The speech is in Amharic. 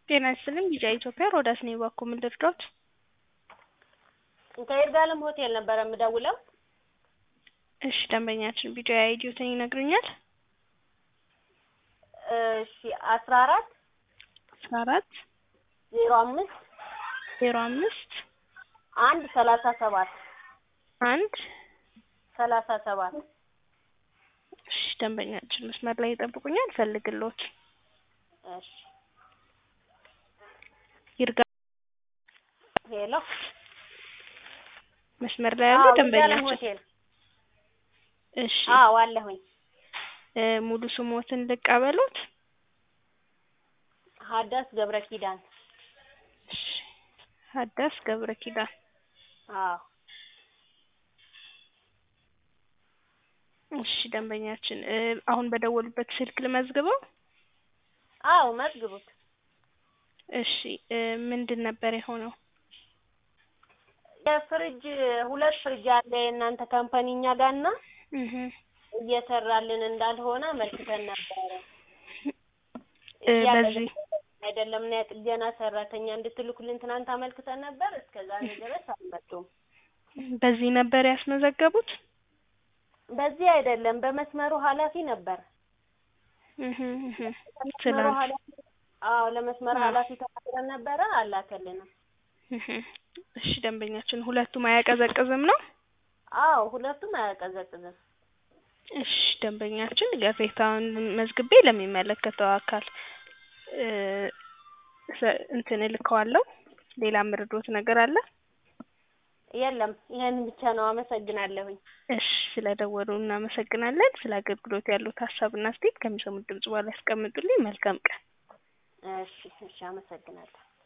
ጤና ይስጥልኝ ቢጫ ኢትዮጵያ ሮዳስ ነኝ ባኮ ምን ልርዳዎት? ከይርጋለም ሆቴል ነበር የምደውለው። እሺ ደንበኛችን ቢጫ አይዲዮትን ይነግሩኛል? እሺ 14 14 05 05 137 137 እሺ ደንበኛችን መስመር ላይ ይጠብቁኛል ፈልግልዎት። እሺ ይርጋ ሄሎ መስመር ላይ ያለው ደንበኛችን ሆቴል እሺ አለሁኝ። ሙሉ ስሞትን ልቀበሉት? ሀዳስ ገብረኪዳን። እሺ ሀዳስ ገብረኪዳን። እሺ ደንበኛችን አሁን በደወሉበት ስልክ ልመዝግበው? መዝግቡት። እሺ ምንድን ነበር የሆነው? የፍሪጅ ሁለት ፍሪጅ አለ የእናንተ ካምፓኒኛ ጋርና እየሰራልን እንዳልሆነ መልክተን ነበር። በዚህ አይደለም ነው የጥገና ሰራተኛ እንድትልኩልን ትናንት አመልክተን ነበር። እስከዛሬ ድረስ አልመጡም። በዚህ ነበር ያስመዘገቡት? በዚህ አይደለም በመስመሩ ኃላፊ ነበር። ለመስመር ኃላፊ ተናግረን ነበር አላከልንም። እሺ ደንበኛችን ሁለቱም አያቀዘቅዝም ነው? ሁለቱም አያቀዘቅዝም። እሺ ደንበኛችን ቅሬታውን መዝግቤ ለሚመለከተው አካል እልከዋለሁ። ሌላ ምርዶት ነገር አለ? የለም ይሄን ብቻ ነው። አመሰግናለሁኝ። እሺ ስለደወሉ እናመሰግናለን። ስለ አገልግሎት ያሉት ሀሳብና አስተያየት ከሚሰሙት ድምጽ በኋላ ያስቀምጡልኝ። መልካም ቀን። እሺ አመሰግናለሁ።